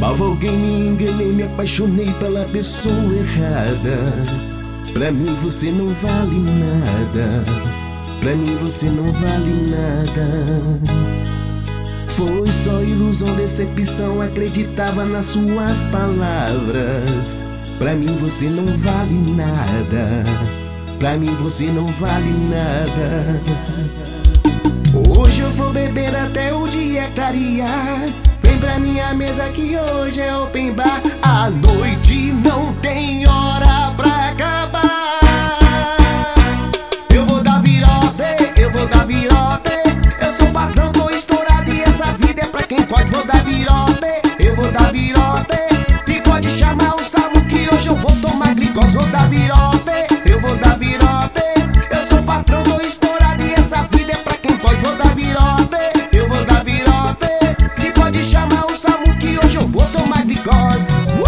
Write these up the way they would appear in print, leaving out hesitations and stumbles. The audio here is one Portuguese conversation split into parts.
Amava alguém, me enganei, me apaixonei pela pessoa errada. Pra mim você não vale nada. Pra mim você não vale nada. Foi só ilusão, decepção, acreditava nas suas palavras. Pra mim você não vale nada. Pra mim você não vale nada. Hoje eu vou beber até o dia clarear. Vem pra minha mesa que hoje é open bar. A noite não tem hora pra acabar. Eu vou dar virote, eu vou dar virote. Eu sou patrão, tô estourado e essa vida é pra quem pode. Vou dar virote, eu vou dar virote. E pode chamar o Samu que hoje eu vou tomar glicose. Vou dar virote, eu vou dar virote. Eu sou patrão, tô estourado e essa vida é pra quem pode. Vou dar virote, eu vou dar virote. E pode chamar o Samu que hoje eu vou tomar glicose.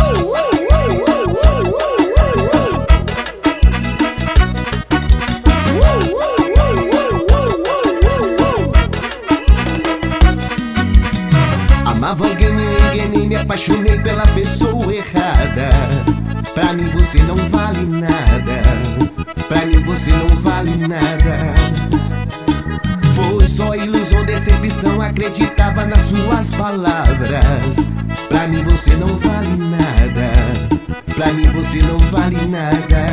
Amava alguém, me enganei, me apaixonei pela pessoa errada. Pra mim você não vale nada. Pra mim você não vale nada. Foi só ilusão, decepção, acreditava nas suas palavras. Pra mim você não vale nada. Pra mim você não vale nada.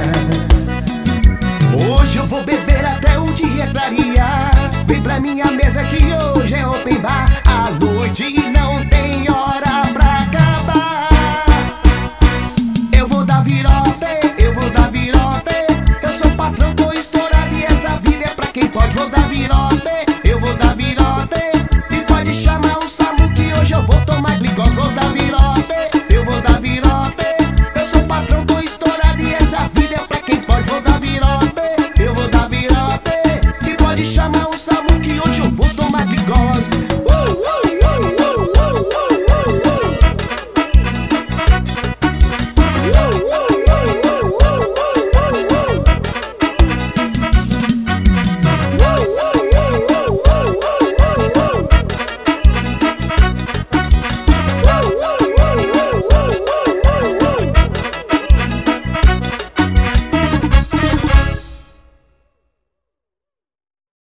Hoje eu vou beber até o dia clarear. Vem pra minha mesa que hoje é open bar. A noite